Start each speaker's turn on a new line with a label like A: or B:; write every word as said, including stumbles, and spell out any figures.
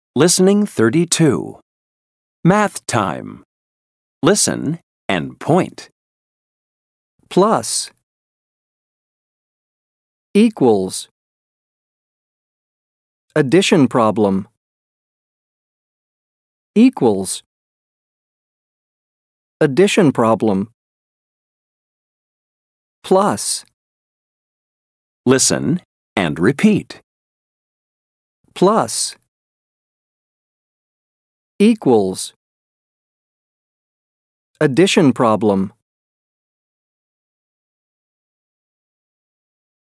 A: Listening thirty-two. Math time. Listen and point.
B: Plus. Equals. Addition problem. Equals. Addition problem. Plus.
A: Listen and repeat.
B: Plus. Equals. Addition problem.